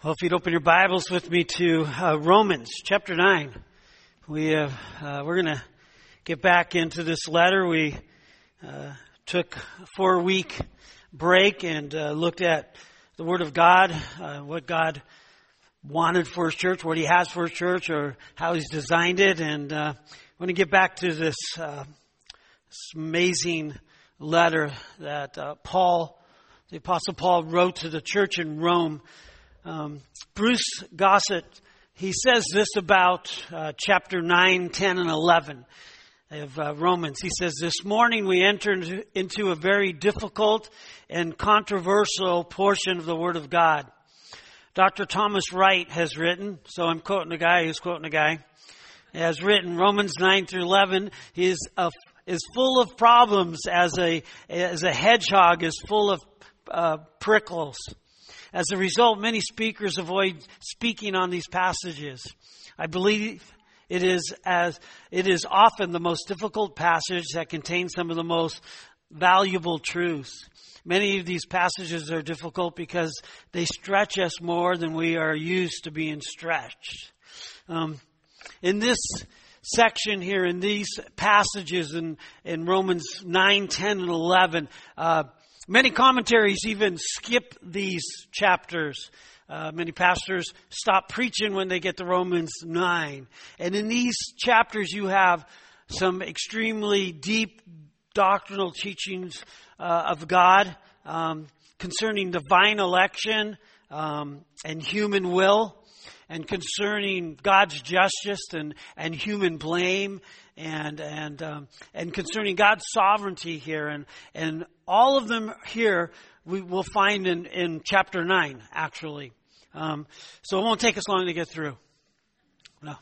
Well, if you'd open your Bibles with me to Romans chapter 9, we're going to get back into this letter. We took a 4-week break and looked at the Word of God, what God wanted for His church, what He has for His church, or how He's designed it. And I want to get back to this amazing letter that the Apostle Paul wrote to the church in Rome. Bruce Gossett, he says this about chapter 9, 10, and 11 of Romans. He says, "This morning we entered into a very difficult and controversial portion of the Word of God. Dr. Thomas Wright has written," so I'm quoting a guy who's quoting a guy, has written, "Romans 9 through 11 is full of problems as a hedgehog is full of prickles. As a result, many speakers avoid speaking on these passages. I believe it is often the most difficult passage that contains some of the most valuable truths. Many of these passages are difficult because they stretch us more than we are used to being stretched." In this section here, in these passages in Romans 9, 10, and 11, many commentaries even skip these chapters. Many pastors stop preaching when they get to Romans 9. And in these chapters you have some extremely deep doctrinal teachings of God concerning divine election and human will, and concerning God's justice and human blame, and concerning God's sovereignty here, and all of them here we will find in chapter 9 actually. So it won't take us long to get through. No.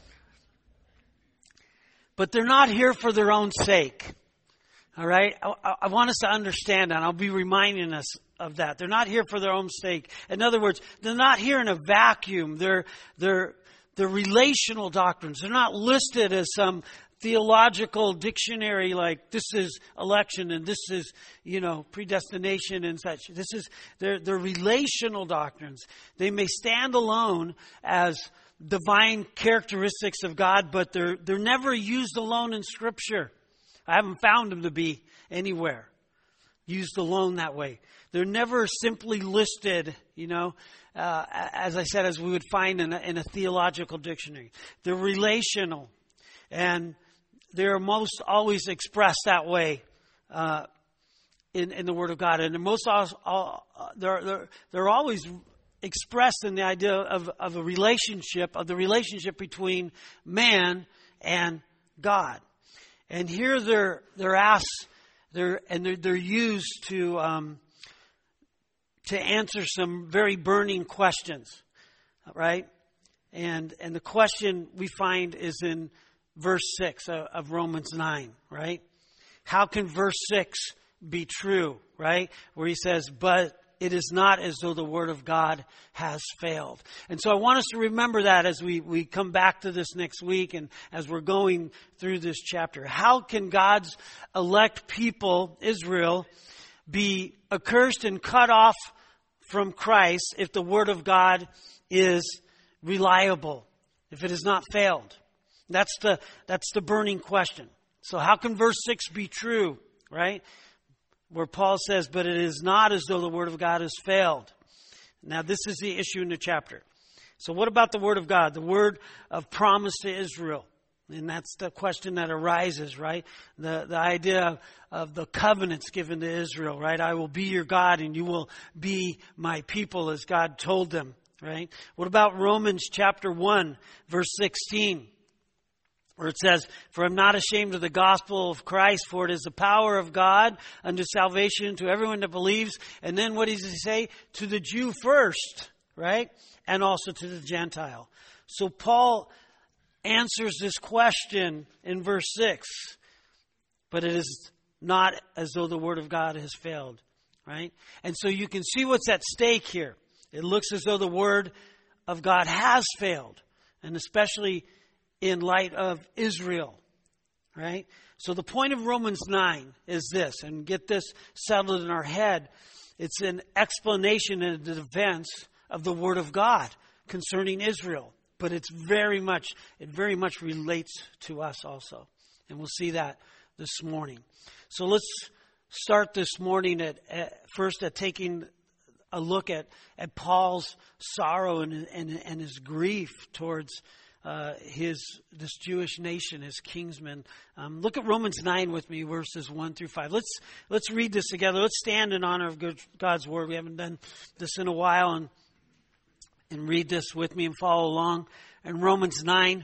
But they're not here for their own sake. All right? I want us to understand that. I'll be reminding us of that. They're not here for their own sake. In other words, they're not here in a vacuum. They're relational doctrines. They're not listed as some theological dictionary like this is election and this is, predestination and such. They're relational doctrines. They may stand alone as divine characteristics of God, but they're never used alone in Scripture. I haven't found them to be anywhere used alone that way. They're never simply listed, as I said, as we would find in a theological dictionary. They're relational, and they're most always expressed that way in the Word of God. And they're always expressed in the idea of a relationship, of the relationship between man and God. And here they're asked, they're used to answer some very burning questions, right? And the question we find is in verse 6 of Romans 9, right? How can verse 6 be true, right? Where he says, "But it is not as though the Word of God has failed." And so I want us to remember that as we come back to this next week and as we're going through this chapter. How can God's elect people, Israel, be accursed and cut off from Christ if the Word of God is reliable, if it has not failed? That's the burning question. So how can verse 6 be true, right? Where Paul says, "But it is not as though the Word of God has failed." Now this is the issue in the chapter. So what about the Word of God? The word of promise to Israel. And that's the question that arises, right? The idea of the covenants given to Israel, right? "I will be your God and you will be my people," as God told them, right? What about Romans chapter 1, verse 16? Where it says, "For I'm not ashamed of the gospel of Christ, for it is the power of God unto salvation to everyone that believes." And then what does he say? To the Jew first, right? And also to the Gentile. So Paul answers this question in verse 6. But it is not as though the Word of God has failed, right? And so you can see what's at stake here. It looks as though the Word of God has failed, and especially in light of Israel, right? So the point of Romans 9 is this, and get this settled in our head. It's an explanation and a defense of the Word of God concerning Israel. But it very much relates to us also. And we'll see that this morning. So let's start this morning at taking a look at Paul's sorrow and his grief towards this Jewish nation, his kinsmen. Look at Romans 9 with me, verses 1 through 5. Let's read this together. Let's stand in honor of God's Word. We haven't done this in a while, and read this with me and follow along. In Romans 9,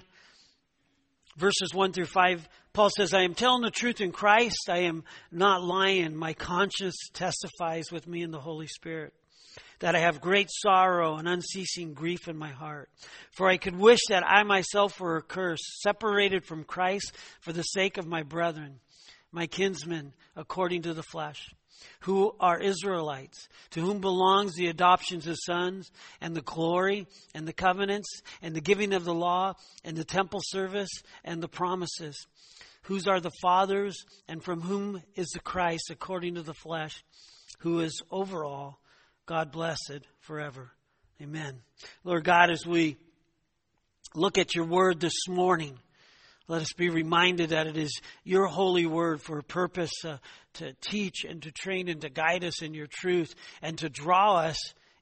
verses 1 through 5, Paul says, I am telling the truth in Christ. I am not lying. My conscience testifies with me in the Holy Spirit that I have great sorrow and unceasing grief in my heart. For I could wish that I myself were accursed, separated from Christ for the sake of my brethren, my kinsmen, according to the flesh, who are Israelites, to whom belongs the adoptions of sons, and the glory, and the covenants, and the giving of the law, and the temple service, and the promises, whose are the fathers, and from whom is the Christ, according to the flesh, who is over all, God blessed forever. Amen. Lord God, as we look at your word this morning, let us be reminded that it is your holy word for a purpose to teach and to train and to guide us in your truth and to draw us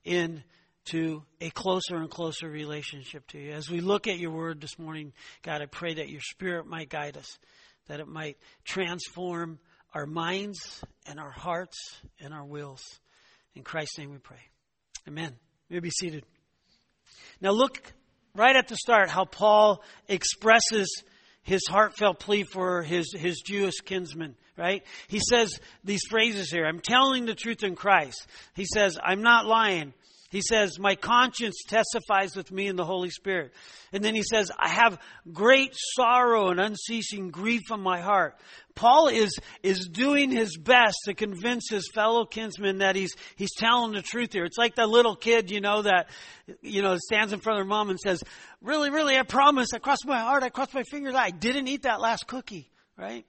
into a closer and closer relationship to you. As we look at your word this morning, God, I pray that your Spirit might guide us, that it might transform our minds and our hearts and our wills. In Christ's name we pray. Amen. You may be seated. Now look right at the start how Paul expresses his heartfelt plea for his Jewish kinsmen, right? He says these phrases here. I'm telling the truth in Christ. He says, I'm not lying. He says, my conscience testifies with me in the Holy Spirit. And then he says, I have great sorrow and unceasing grief in my heart. Paul is doing his best to convince his fellow kinsmen that he's telling the truth here. It's like the little kid, that stands in front of their mom and says, really, really, I promise, I crossed my heart, I crossed my fingers, I didn't eat that last cookie, right?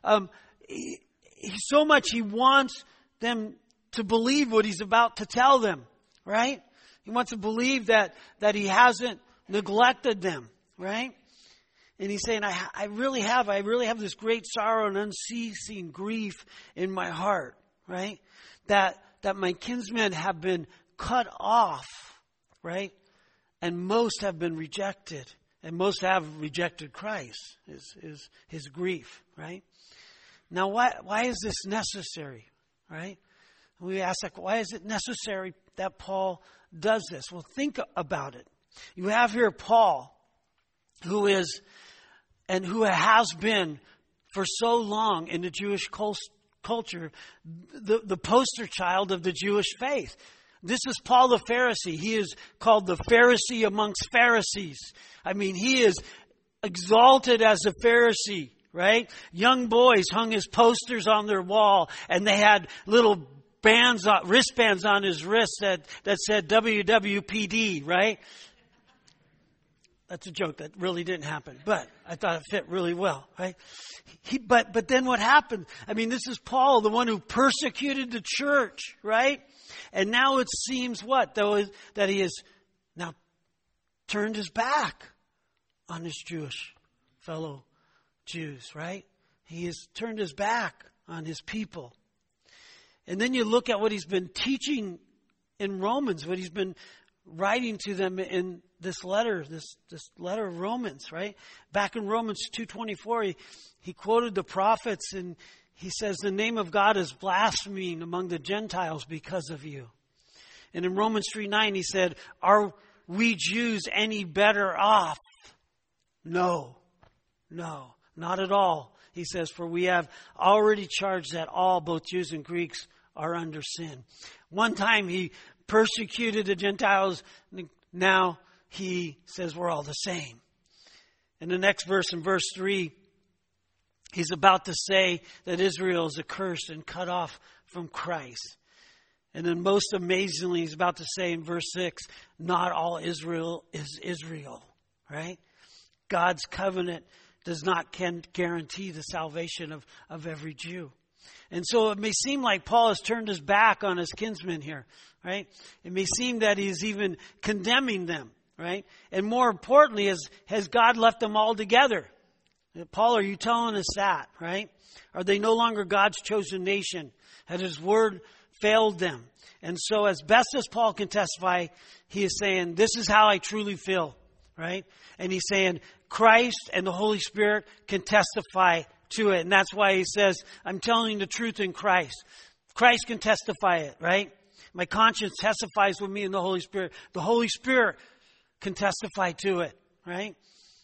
So much he wants them to believe what he's about to tell them. Right? He wants to believe that he hasn't neglected them. Right? And he's saying, I really have this great sorrow and unceasing grief in my heart. Right? That my kinsmen have been cut off. Right? And most have been rejected. And most have rejected Christ. Is his grief. Right? Now, why is this necessary? Right? We ask, why is it necessary that Paul does this? Well, think about it. You have here Paul, who is and who has been for so long in the Jewish culture, the poster child of the Jewish faith. This is Paul the Pharisee. He is called the Pharisee amongst Pharisees. I mean, he is exalted as a Pharisee, right? Young boys hung his posters on their wall, and they had little wristbands on his wrist that said WWPD, right? That's a joke that really didn't happen, but I thought it fit really well, right? But then what happened? I mean, this is Paul, the one who persecuted the church, right? And now it seems that he has now turned his back on his Jewish fellow Jews, right? He has turned his back on his people. And then you look at what he's been teaching in Romans, what he's been writing to them in this letter, this letter of Romans, right? Back in Romans 2:24, he quoted the prophets and he says, the name of God is blaspheming among the Gentiles because of you. And in Romans 3:9, he said, are we Jews any better off? No, not at all. He says, for we have already charged that all, both Jews and Greeks, are under sin. One time he persecuted the Gentiles. Now he says we're all the same. In the next verse, in verse 3, he's about to say that Israel is accursed and cut off from Christ. And then most amazingly, he's about to say in verse 6, not all Israel is Israel. Right? God's covenant does not guarantee the salvation of every Jew. And so it may seem like Paul has turned his back on his kinsmen here. right? It may seem that he's even condemning them, right? And more importantly, has God left them all together? Paul, are you telling us that, right? Are they no longer God's chosen nation? Has his word failed them? And so as best as Paul can testify, he is saying, this is how I truly feel, right? And he's saying Christ and the Holy Spirit can testify to it. And that's why he says, I'm telling the truth in Christ. Christ can testify it, right? My conscience testifies with me in the Holy Spirit. The Holy Spirit can testify to it, right?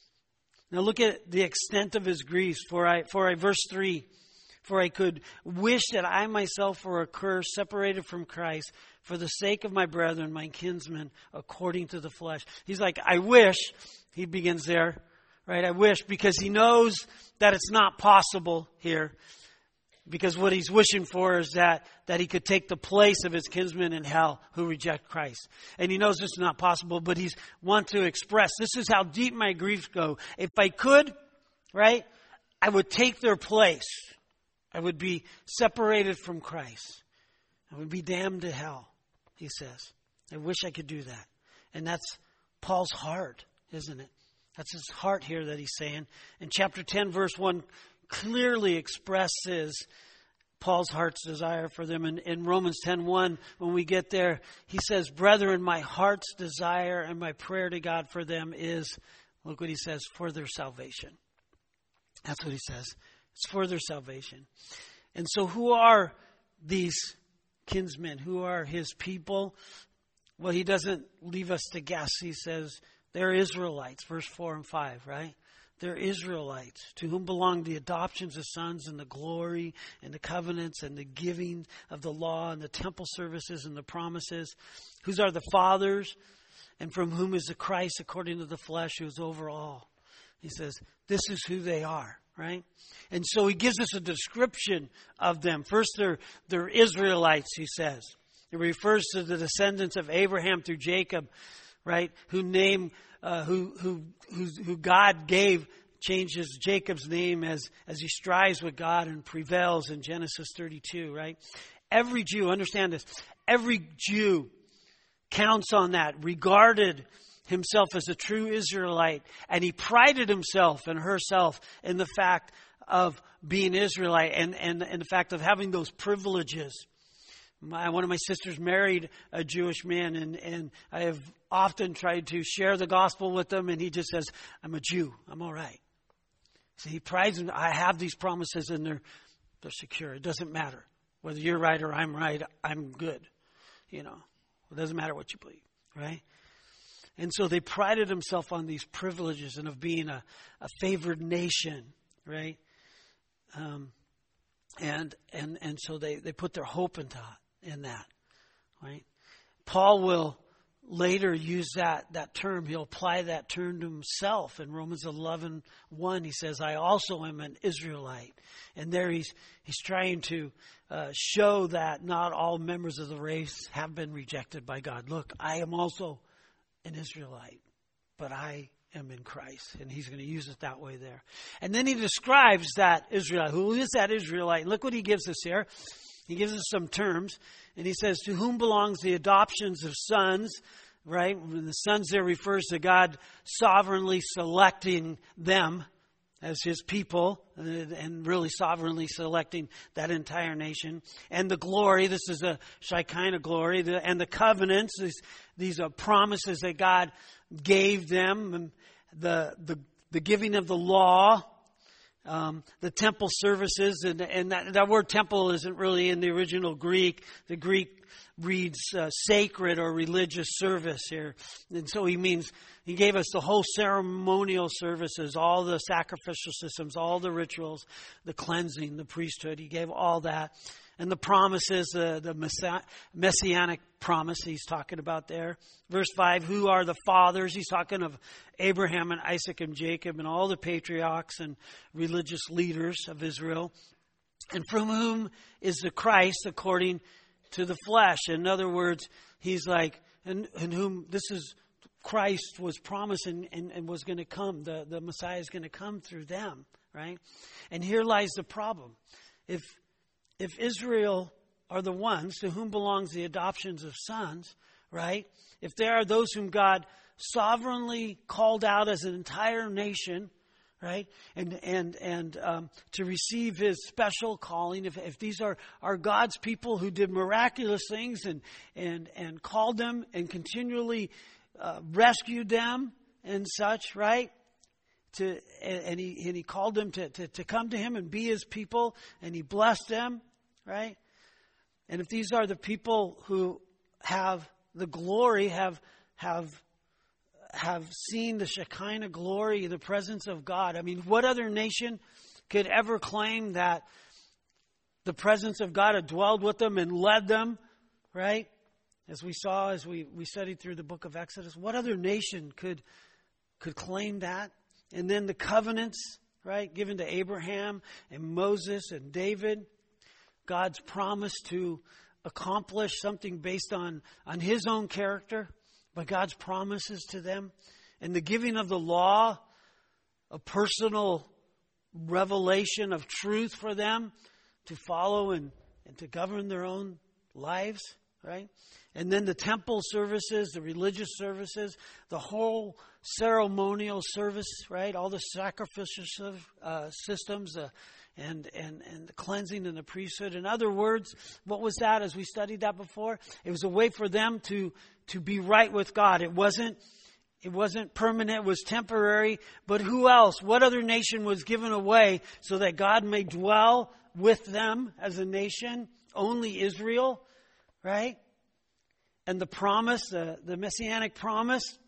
Now look at the extent of his griefs. Verse 3, for I could wish that I myself were accursed, separated from Christ, for the sake of my brethren, my kinsmen, according to the flesh. He's like, I wish, he begins there, right? I wish, because he knows that it's not possible here. Because what he's wishing for is that he could take the place of his kinsmen in hell who reject Christ. And he knows this is not possible, but he's want to express, this is how deep my griefs go. If I could, right, I would take their place. I would be separated from Christ. I would be damned to hell, he says. I wish I could do that. And that's Paul's heart, isn't it? That's his heart here that he's saying. In chapter 10, verse 1, clearly expresses Paul's heart's desire for them. In Romans 10:1, when we get there, he says, brethren, my heart's desire and my prayer to God for them is, look what he says, for their salvation. That's what he says. It's for their salvation. And so who are these kinsmen? Who are his people? Well, he doesn't leave us to guess. He says they're Israelites, verse 4 and 5, right? They're Israelites, to whom belong the adoptions of sons and the glory and the covenants and the giving of the law and the temple services and the promises, whose are the fathers, and from whom is the Christ according to the flesh, who is over all. He says, this is who they are, right? And so he gives us a description of them. First, they're Israelites, he says. It refers to the descendants of Abraham through Jacob, right? Who God changes Jacob's name as he strives with God and prevails in Genesis 32, right? Every Jew, understand this, every Jew counts on that, regarded himself as a true Israelite, and he prided himself and herself in the fact of being Israelite and the fact of having those privileges. One of my sisters married a Jewish man, and I have often tried to share the gospel with him, and he just says, I'm a Jew. I'm all right. So he prides him. I have these promises, and they're secure. It doesn't matter. Whether you're right or I'm right, I'm good. You know, it doesn't matter what you believe, right? And so they prided themselves on these privileges and of being a favored nation, right? And so they put their hope in that, right? Paul will later use that term. He'll apply that term to himself. In Romans 11:1, he says, I also am an Israelite. And there he's trying to show that not all members of the race have been rejected by God. Look, I am also an Israelite, but I am in Christ. And he's going to use it that way there. And then he describes that Israelite. Who is that Israelite? Look what he gives us here. He gives us some terms, and he says, to whom belongs the adoptions of sons, right? The sons there refers to God sovereignly selecting them as his people, and really sovereignly selecting that entire nation. And the glory, this is a Shekinah glory, and the covenants, these are promises that God gave them, and the giving of the law, the temple services, and that word temple isn't really in the original Greek. The Greek reads sacred or religious service here. And so he gave us the whole ceremonial services, all the sacrificial systems, all the rituals, the cleansing, the priesthood. He gave all that. And the promises, the messianic promise he's talking about there. Verse 5, who are the fathers? He's talking of Abraham and Isaac and Jacob and all the patriarchs and religious leaders of Israel. And from whom is the Christ according to the flesh? In other words, he's like, and whom this is Christ was promising and was going to come. The Messiah is going to come through them, right? And here lies the problem. If Israel are the ones to whom belongs the adoptions of sons, right? If they are those whom God sovereignly called out as an entire nation, right? And to receive his special calling, if these are God's people who did miraculous things and called them and continually rescued them and such, right? And he called them to come to him and be his people, and he blessed them, right? And if these are the people who have the glory, have seen the Shekinah glory, the presence of God. I mean, what other nation could ever claim that the presence of God had dwelled with them and led them, right? As we saw, as we studied through the book of Exodus, what other nation could claim that? And then the covenants, right, given to Abraham and Moses and David, God's promise to accomplish something based on his own character, but God's promises to them, and the giving of the law, a personal revelation of truth for them to follow and to govern their own lives, right? And then the temple services, the religious services, the whole ceremonial service, right? All the sacrificial systems, and the cleansing and the priesthood. In other words, what was that as we studied that before? It was a way for them to be right with God. It wasn't permanent, it was temporary. But who else? What other nation was given away so that God may dwell with them as a nation? Only Israel, right? And the promise, the messianic promise,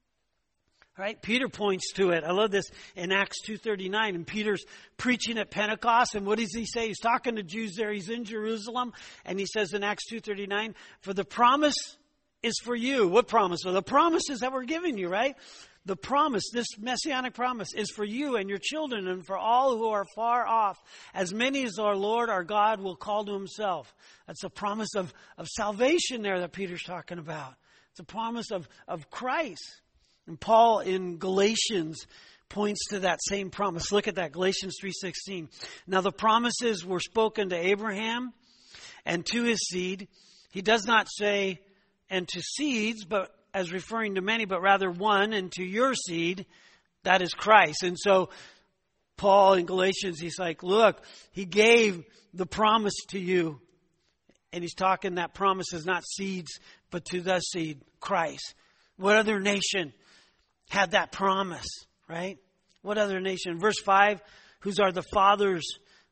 right? Peter points to it. I love this in Acts 2:39. And Peter's preaching at Pentecost. And what does he say? He's talking to Jews there. He's in Jerusalem. And he says in Acts 2:39, for the promise is for you. What promise? Well, the promises that we're giving you, right? The promise, this messianic promise, is for you and your children and for all who are far off, as many as our Lord, our God, will call to himself. That's a promise of salvation there that Peter's talking about. It's a promise of Christ. And Paul in Galatians points to that same promise. Look at that, Galatians 3:16. Now the promises were spoken to Abraham and to his seed. He does not say, and to seeds, but as referring to many, but rather one, and to your seed, that is Christ. And so Paul in Galatians, he's like, look, he gave the promise to you. And he's talking that promise is not seeds, but to the seed, Christ. What other nation had that promise, right? What other nation? Verse 5, whose are the fathers?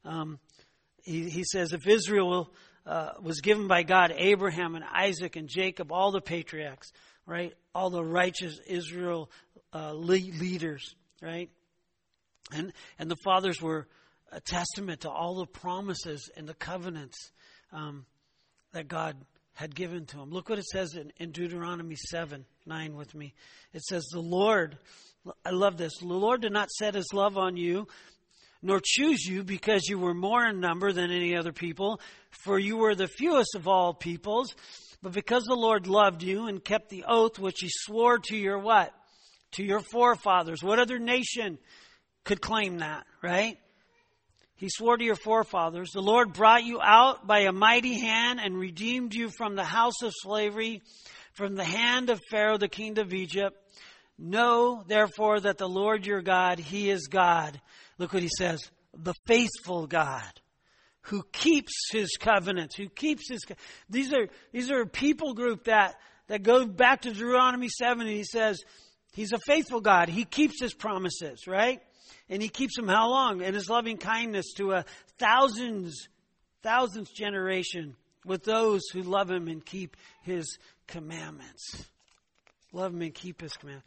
He says, if Israel was given by God, Abraham and Isaac and Jacob, all the patriarchs, right? All the righteous Israel leaders, right? And the fathers were a testament to all the promises and the covenants that God had given to him. Look what it says in Deuteronomy 7:9 with me. It says, the Lord, I love this, the Lord did not set his love on you, nor choose you because you were more in number than any other people, for you were the fewest of all peoples, but because the Lord loved you and kept the oath which he swore to your what? To your forefathers. What other nation could claim that, right? He swore to your forefathers. The Lord brought you out by a mighty hand and redeemed you from the house of slavery, from the hand of Pharaoh, the king of Egypt. Know, therefore, that the Lord your God, he is God. Look what he says. The faithful God, who keeps his covenants, These are a people group that go back to Deuteronomy 7, and he says, he's a faithful God. He keeps his promises, right? And he keeps them how long? In his loving kindness to a thousands generation with those who love him and keep his commandments. Love him and keep his commandments.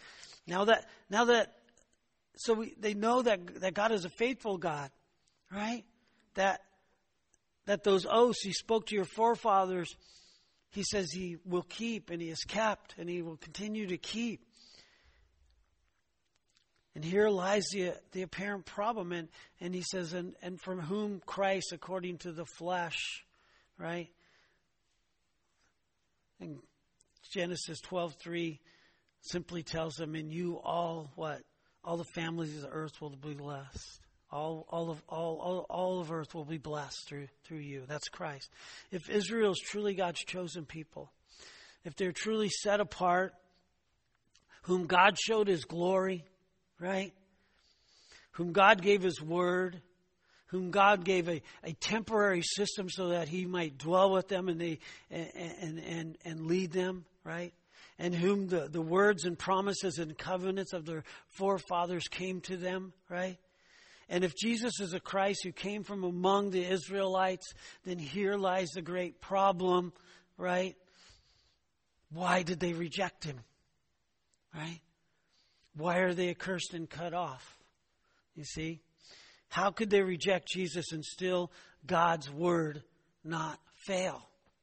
They know that God is a faithful God, right? That those oaths he spoke to your forefathers, he says he will keep, and he has kept, and he will continue to keep. And here lies the apparent problem. And he says, and from whom Christ, according to the flesh, right? And Genesis 12:3 simply tells them, in you all what? All the families of the earth will be blessed. All of earth will be blessed through you. That's Christ. If Israel is truly God's chosen people, if they're truly set apart, whom God showed His glory, right? Whom God gave His word, whom God gave a temporary system so that He might dwell with them and lead them, right? And whom the words and promises and covenants of their forefathers came to them, right? And if Jesus is a Christ who came from among the Israelites, then here lies the great problem, right? Why did they reject Him? Right? Why are they accursed and cut off? You see? How could they reject Jesus and still God's word not fail?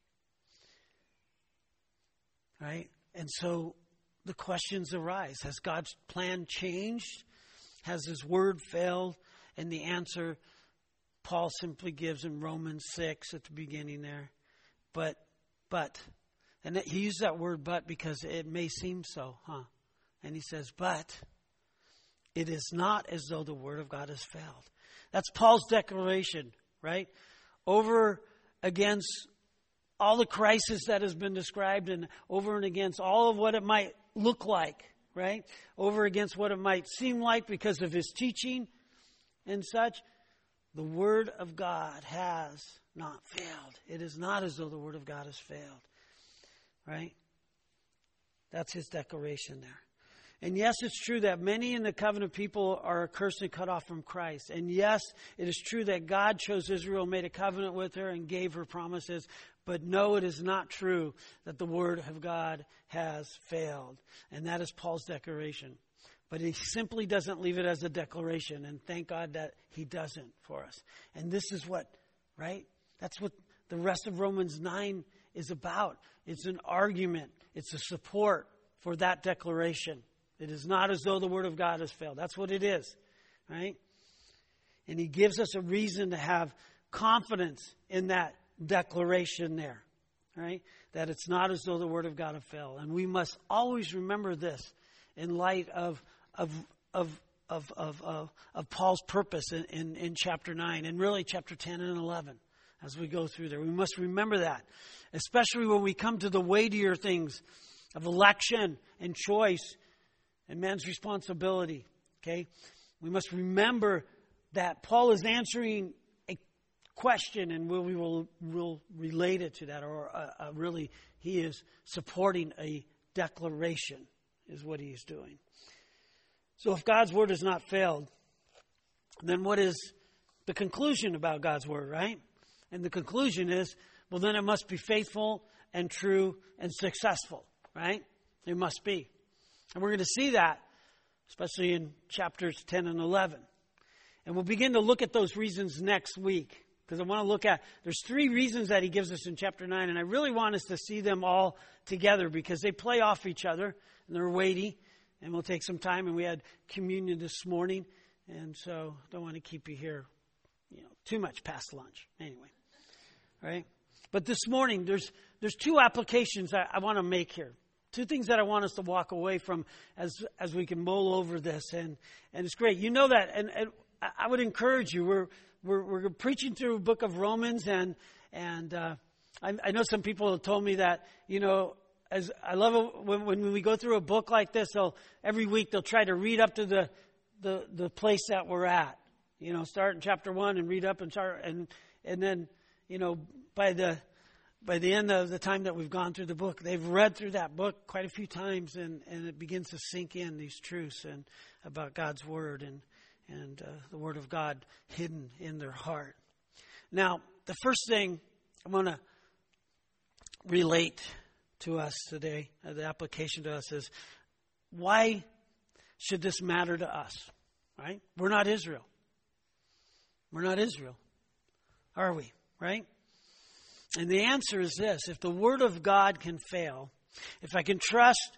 Right? And so the questions arise. Has God's plan changed? Has His word failed? And the answer Paul simply gives in Romans 6 at the beginning there. But. And he used that word but because it may seem so, huh? And he says, but it is not as though the word of God has failed. That's Paul's declaration, right? Over against all the crisis that has been described and over and against all of what it might look like, right? Over against what it might seem like because of his teaching and such. The word of God has not failed. It is not as though the word of God has failed, right? That's his declaration there. And yes, it's true that many in the covenant people are accursed and cut off from Christ. And yes, it is true that God chose Israel, made a covenant with her, and gave her promises. But no, it is not true that the word of God has failed. And that is Paul's declaration. But he simply doesn't leave it as a declaration. And thank God that he doesn't for us. And this is what, right? That's what the rest of Romans 9 is about. It's an argument. It's a support for that declaration. It is not as though the word of God has failed. That's what it is, right? And he gives us a reason to have confidence in that declaration there, right? That it's not as though the word of God has failed. And we must always remember this in light of Paul's purpose in chapter 9 and really chapter 10 and 11 as we go through there. We must remember that, especially when we come to the weightier things of election and choice and man's responsibility, okay? We must remember that Paul is answering a question and we will relate it to that. Or really, he is supporting a declaration is what he is doing. So if God's word has not failed, then what is the conclusion about God's word, right? And the conclusion is, well, then it must be faithful and true and successful, right? It must be. And we're going to see that, especially in chapters 10 and 11. And we'll begin to look at those reasons next week. Because I want to look at, there's 3 reasons that he gives us in chapter 9. And I really want us to see them all together because they play off each other. And they're weighty. And we'll take some time. And we had communion this morning. And so I don't want to keep you here, too much past lunch. Anyway. Right? But this morning, there's 2 applications I want to make here. 2 things that I want us to walk away from as we can mull over this, and it's great. You know that, and I would encourage you. We're preaching through the book of Romans, and I know some people have told me that as I love it when we go through a book like this. Every week they'll try to read up to the place that we're at. Start in chapter 1 and read up and start and then by the end of the time that we've gone through the book, they've read through that book quite a few times, and it begins to sink in these truths and about God's word and the word of God hidden in their heart. Now, the first thing I want to relate to us today, the application to us is, why should this matter to us? Right? We're not Israel. We're not Israel, are we? Right? And the answer is this: if the word of God can fail, if I can't trust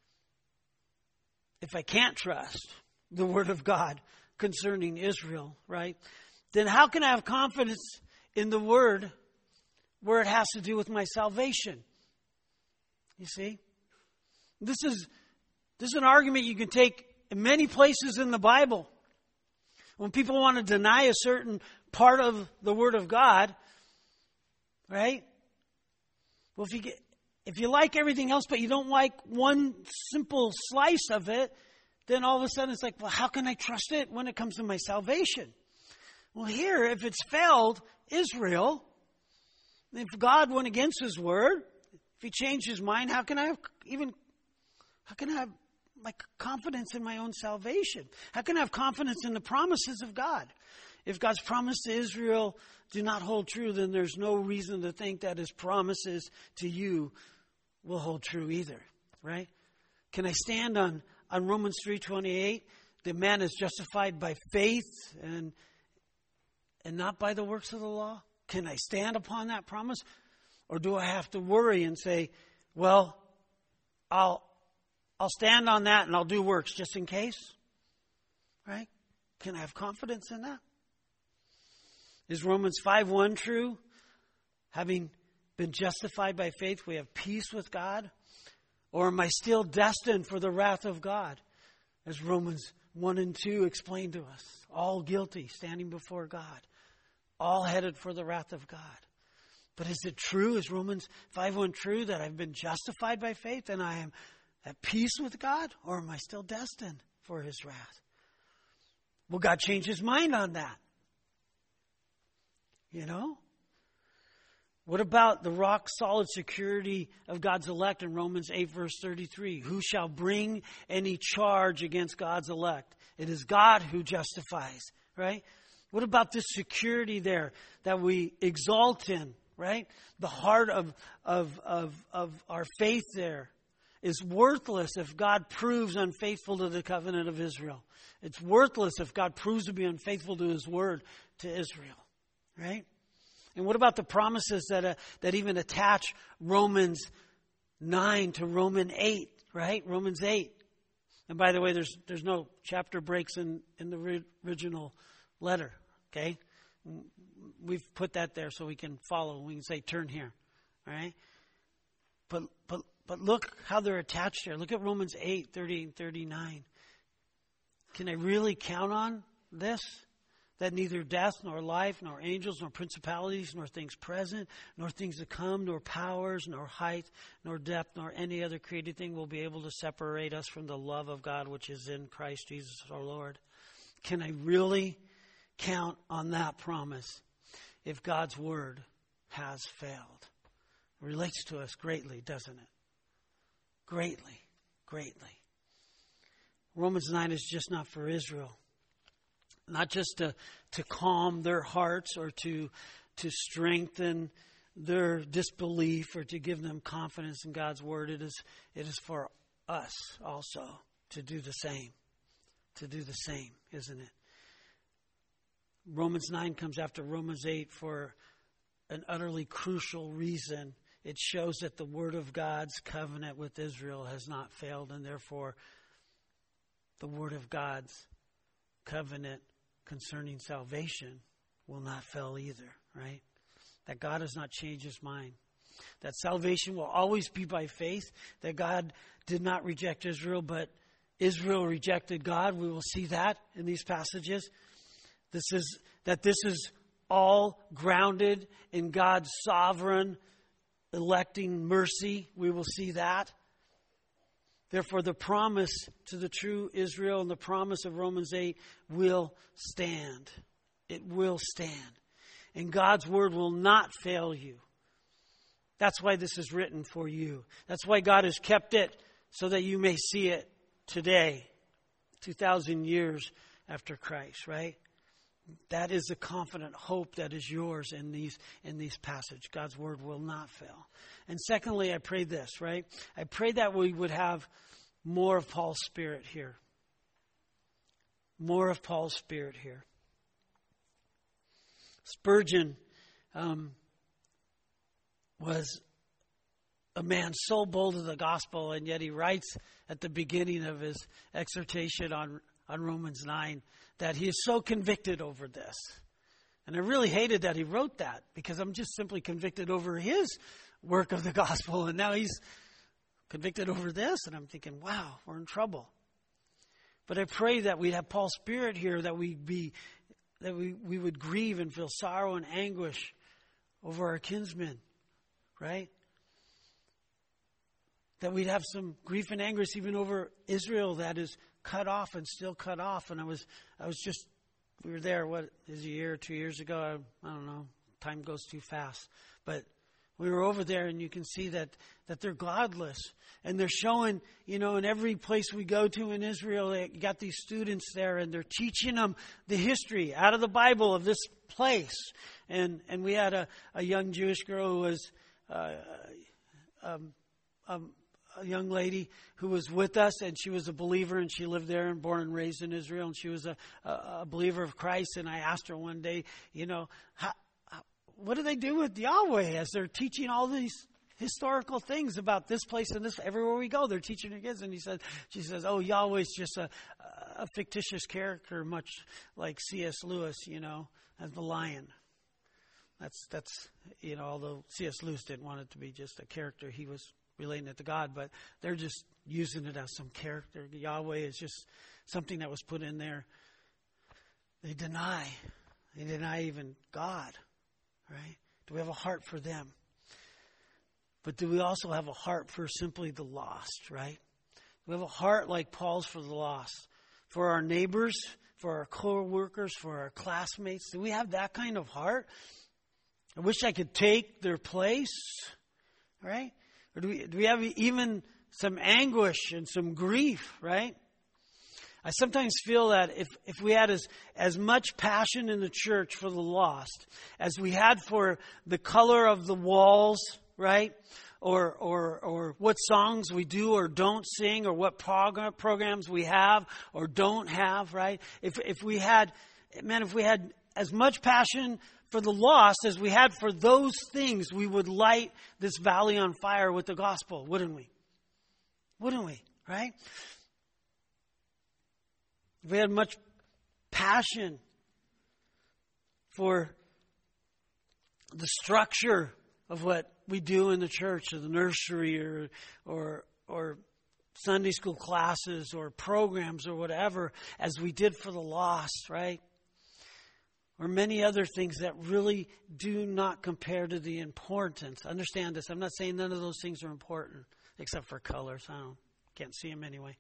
the word of God concerning Israel, right, then how can I have confidence in the word where it has to do with my salvation? You see? This is an argument you can take in many places in the Bible. When people want to deny a certain part of the Word of God, right? Well, if you like everything else, but you don't like one simple slice of it, then all of a sudden it's like, well, how can I trust it when it comes to my salvation? Well, here, if it's failed Israel, if God went against His Word, if He changed His mind, how can I have like confidence in my own salvation? How can I have confidence in the promises of God? If God's promise to Israel do not hold true, then there's no reason to think that His promises to you will hold true either, right? Can I stand on Romans 3:28? The man is justified by faith and not by the works of the law. Can I stand upon that promise? Or do I have to worry and say, well, I'll stand on that and I'll do works just in case? Right? Can I have confidence in that? Is Romans 5:1 true? Having been justified by faith, we have peace with God? Or am I still destined for the wrath of God? As Romans 1 and 2 explain to us. All guilty, standing before God. All headed for the wrath of God. But is it true? Is Romans 5:1 true that I've been justified by faith and I am at peace with God? Or am I still destined for His wrath? Will God change His mind on that? You know? What about the rock-solid security of God's elect in Romans 8, verse 33? Who shall bring any charge against God's elect? It is God who justifies, right? What about this security there that we exalt in, right? The heart of our faith there is worthless if God proves unfaithful to the covenant of Israel. It's worthless if God proves to be unfaithful to His word to Israel, right? And what about the promises that even attach Romans 9 to Romans 8, right? Romans 8. And by the way, there's no chapter breaks in the original letter, okay? We've put that there so we can follow. We can say, turn here, all right? But look how they're attached here. Look at Romans 8, 30 and 39. Can I really count on this? That neither death, nor life, nor angels, nor principalities, nor things present, nor things to come, nor powers, nor height, nor depth, nor any other created thing will be able to separate us from the love of God which is in Christ Jesus our Lord. Can I really count on that promise if God's word has failed? It relates to us greatly, doesn't it? Greatly, greatly. Romans 9 is just not for Israel. Not just to calm their hearts or to strengthen their disbelief or to give them confidence in God's word. It is for us also to do the same. To do the same, isn't it? Romans 9 comes after Romans 8 for an utterly crucial reason. It shows that the word of God's covenant with Israel has not failed, and therefore the word of God's covenant concerning salvation will not fail either, right? That God has not changed His mind. That salvation will always be by faith. That God did not reject Israel, but Israel rejected God. We will see that in these passages. This is all grounded in God's sovereign electing mercy. We will see that. Therefore, the promise to the true Israel and the promise of Romans 8 will stand. It will stand. And God's word will not fail you. That's why this is written for you. That's why God has kept it so that you may see it today, 2,000 years after Christ, right? That is the confident hope that is yours in these passages. God's word will not fail. And secondly, I pray this, right? I pray that we would have more of Paul's Spirit here. More of Paul's Spirit here. Spurgeon was a man so bold of the gospel, and yet he writes at the beginning of his exhortation on Romans 9 that he is so convicted over this. And I really hated that he wrote that, because I'm just simply convicted over his work of the gospel, and now he's convicted over this, and I'm thinking, wow, we're in trouble. But I pray that we'd have Paul's Spirit here, that we would grieve and feel sorrow and anguish over our kinsmen, right? That we'd have some grief and anguish even over Israel that is cut off and still cut off. And we were there, what is a year or 2 years ago? I don't know. Time goes too fast. But we were over there, and you can see that they're godless. And they're showing, in every place we go to in Israel, you got these students there, and they're teaching them the history out of the Bible of this place. And we had a young Jewish girl who was a young lady who was with us, and she was a believer, and she lived there and born and raised in Israel, and she was a believer of Christ. And I asked her one day, what do they do with Yahweh as they're teaching all these historical things about this place and this? Everywhere we go, they're teaching their kids. And she says, oh, Yahweh's just a fictitious character, much like C.S. Lewis, as the lion. That's although C.S. Lewis didn't want it to be just a character, he was relating it to God, but they're just using it as some character. Yahweh is just something that was put in there. They deny even God, right? Do we have a heart for them? But do we also have a heart for simply the lost, right? Do we have a heart like Paul's for the lost? For our neighbors, for our co-workers, for our classmates? Do we have that kind of heart? I wish I could take their place, right? Or do we have even some anguish and some grief, right? I sometimes feel that if we had as much passion in the church for the lost as we had for the color of the walls, right? Or what songs we do or don't sing, or what programs we have or don't have, right? If we had as much passion for the lost as we had for those things, we would light this valley on fire with the gospel, wouldn't we? Wouldn't we, right? If we had much passion for the structure of what we do in the church, or the nursery, or Sunday school classes, or programs, or whatever, as we did for the lost, right? Or many other things that really do not compare to the importance. Understand this. I'm not saying none of those things are important, except for colors. Can't see them anyway.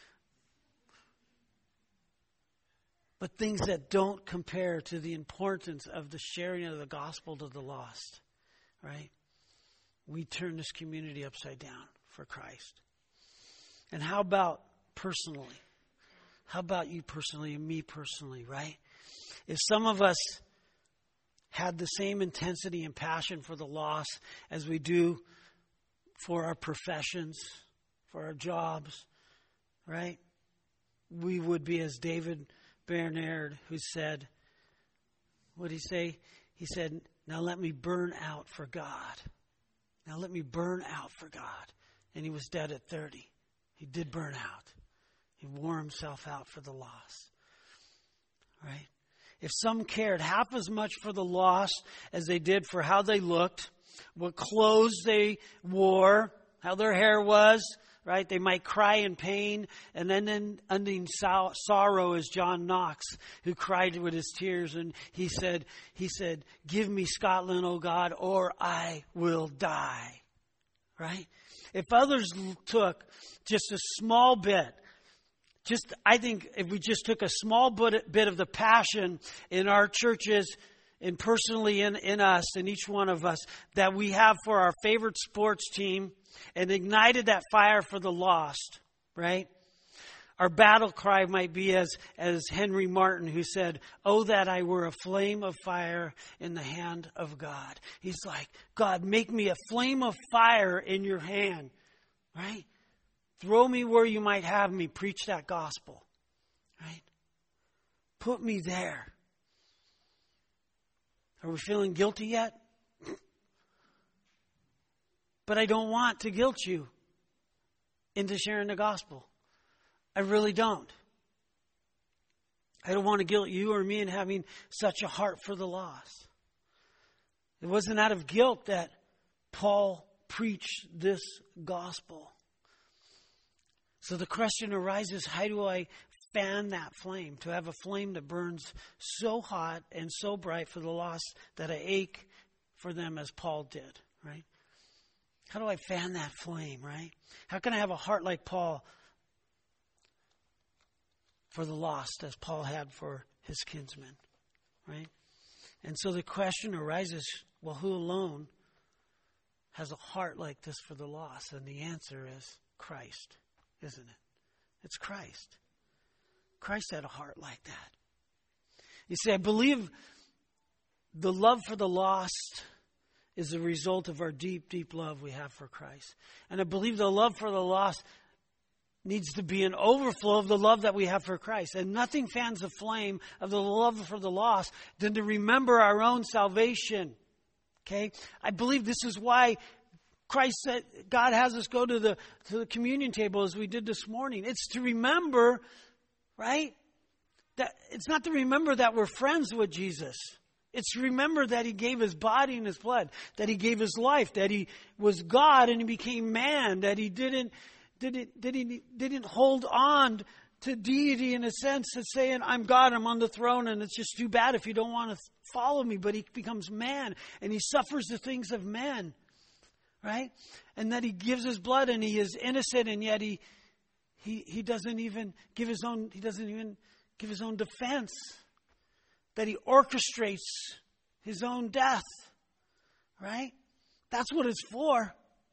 But things that don't compare to the importance of the sharing of the gospel to the lost, right? We turn this community upside down for Christ. And how about personally? How about you personally and me personally, right? If some of us had the same intensity and passion for the lost as we do for our professions, for our jobs, right? We would be as David Bernard, who said, what did he say? He said, now let me burn out for God. Now let me burn out for God. And he was dead at 30. He did burn out. He wore himself out for the lost. Right? If some cared half as much for the lost as they did for how they looked, what clothes they wore, how their hair was, right? They might cry in pain and then ending sorrow, as John Knox, who cried with his tears. And he said, give me Scotland, O God, or I will die. Right? If others took just a small bit, I think if we just took a small bit of the passion in our churches and personally in us, in each one of us, that we have for our favorite sports team, and ignited that fire for the lost, right? Our battle cry might be as Henry Martin, who said, oh, that I were a flame of fire in the hand of God. He's like, God, make me a flame of fire in your hand, right? Throw me where you might have me. Preach that gospel, right? Put me there. Are we feeling guilty yet? But I don't want to guilt you into sharing the gospel. I really don't. I don't want to guilt you or me in having such a heart for the lost. It wasn't out of guilt that Paul preached this gospel. So the question arises, how do I fan that flame, to have a flame that burns so hot and so bright for the lost that I ache for them as Paul did, right? How do I fan that flame, right? How can I have a heart like Paul for the lost as Paul had for his kinsmen, right? And so the question arises, well, who alone has a heart like this for the lost? And the answer is Christ, isn't it? It's Christ. Christ had a heart like that. You see, I believe the love for the lost is a result of our deep, deep love we have for Christ. And I believe the love for the lost needs to be an overflow of the love that we have for Christ. And nothing fans the flame of the love for the lost than to remember our own salvation. Okay? I believe this is why Christ said, God has us go to the communion table as we did this morning. It's to remember, right? That it's not to remember that we're friends with Jesus. It's to remember that He gave His body and His blood, that He gave His life, that He was God and He became man, that He didn't hold on to deity in a sense of saying, I'm God, I'm on the throne, and it's just too bad if you don't want to follow me. But He becomes man and He suffers the things of men, right? And that He gives His blood and He is innocent, and yet He doesn't even give His own, He doesn't even give His own defense. That He orchestrates His own death, right? That's what it's for.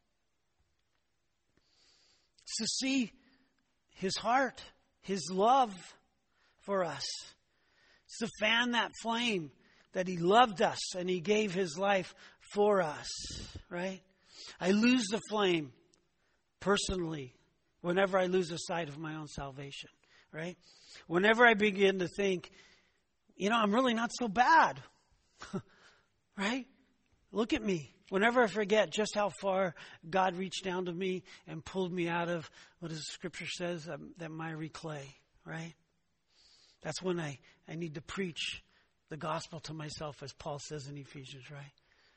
It's to see His heart, His love for us. It's to fan that flame that He loved us and He gave His life for us, right? I lose the flame personally whenever I lose the sight of my own salvation, right? Whenever I begin to think, I'm really not so bad, right? Look at me. Whenever I forget just how far God reached down to me and pulled me out of, what His Scripture says, that miry clay, right? That's when I need to preach the gospel to myself, as Paul says in Ephesians, right?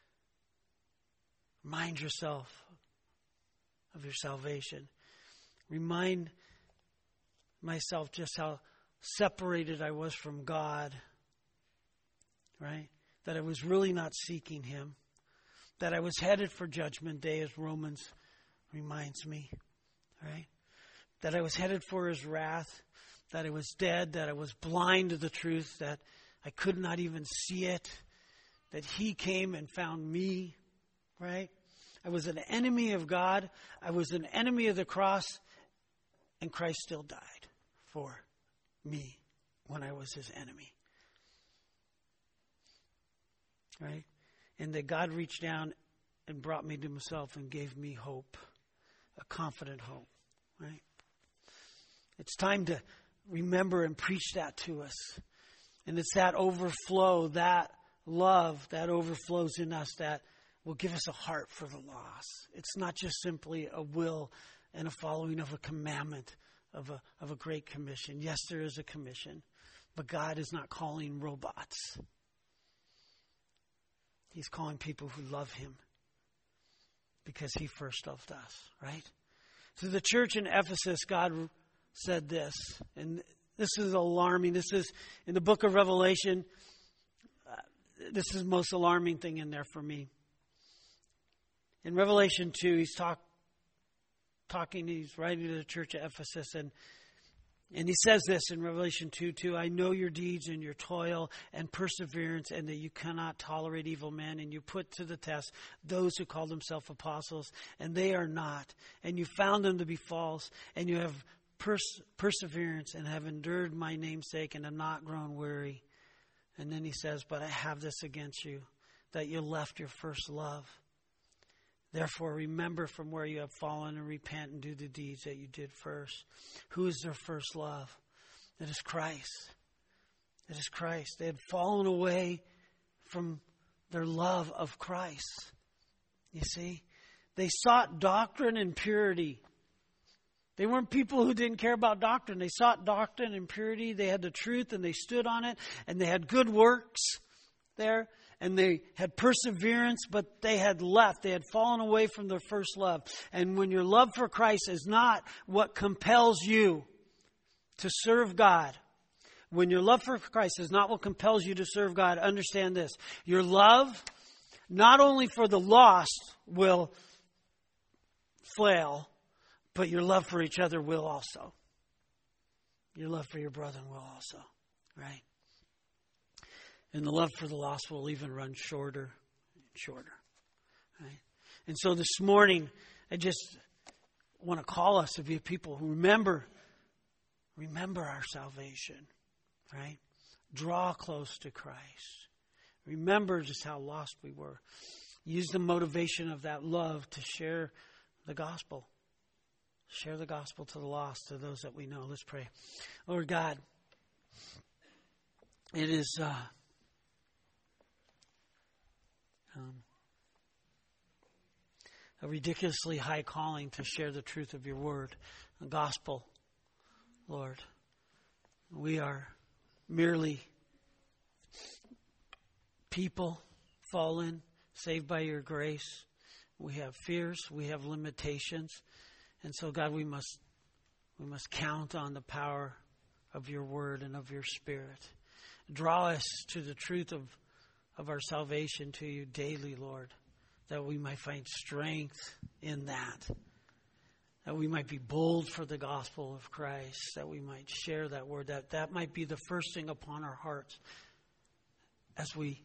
Remind yourself of your salvation. Remind myself just how separated I was from God, right? That I was really not seeking Him. That I was headed for judgment day, as Romans reminds me, right? That I was headed for His wrath. That I was dead. That I was blind to the truth. That I could not even see it. That He came and found me, right? I was an enemy of God. I was an enemy of the cross. And Christ still died for me when I was His enemy. Right? And that God reached down and brought me to Himself and gave me hope, a confident hope, right? It's time to remember and preach that to us. And it's that overflow, that love that overflows in us that will give us a heart for the lost. It's not just simply a will and a following of a commandment of a great commission. Yes, there is a commission, but God is not calling robots. He's calling people who love Him because He first loved us, right? To the church in Ephesus, God said this, and this is alarming. This is in the book of Revelation. This is the most alarming thing in there for me. In Revelation 2, He's talking, He's writing to the church at Ephesus, and He says this in Revelation 2:2, I know your deeds and your toil and perseverance, and that you cannot tolerate evil men, and you put to the test those who call themselves apostles, and they are not. And you found them to be false, and you have perseverance and have endured my name's sake and have not grown weary. And then He says, but I have this against you, that you left your first love. Therefore, remember from where you have fallen and repent and do the deeds that you did first. Who is their first love? It is Christ. It is Christ. They had fallen away from their love of Christ. You see? They sought doctrine and purity. They weren't people who didn't care about doctrine. They sought doctrine and purity. They had the truth and they stood on it. And they had good works there. And they had perseverance, but they had left. They had fallen away from their first love. And when your love for Christ is not what compels you, to serve God, when your love for Christ is not what compels you to serve God, understand this. Your love, not only for the lost, will flail, but your love for each other will also. Your love for your brother will also, right? And the love for the lost will even run shorter and shorter, right? And so this morning, I just want to call us to be a people who remember our salvation, right? Draw close to Christ. Remember just how lost we were. Use the motivation of that love to share the gospel. Share the gospel to the lost, to those that we know. Let's pray. Lord God, it is a ridiculously high calling to share the truth of your word, the gospel, Lord. We are merely people, fallen, saved by your grace. We have fears, we have limitations. And so, God, we must count on the power of your word and of your spirit. Draw us to the truth of our salvation to you daily, Lord, that we might find strength in that. That we might be bold for the gospel of Christ, that we might share that word, that might be the first thing upon our hearts as we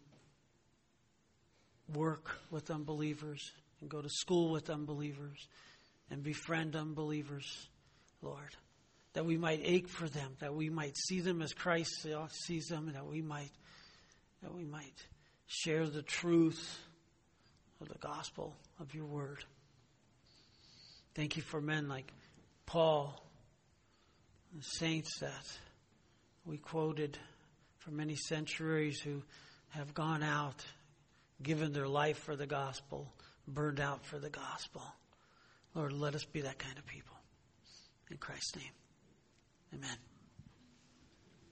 work with unbelievers and go to school with unbelievers and befriend unbelievers, Lord. That we might ache for them, that we might see them as Christ sees them, and that we might share the truth of the gospel of your word. Thank you for men like Paul, the saints that we quoted for many centuries who have gone out, given their life for the gospel, burned out for the gospel. Lord, let us be that kind of people. In Christ's name, amen.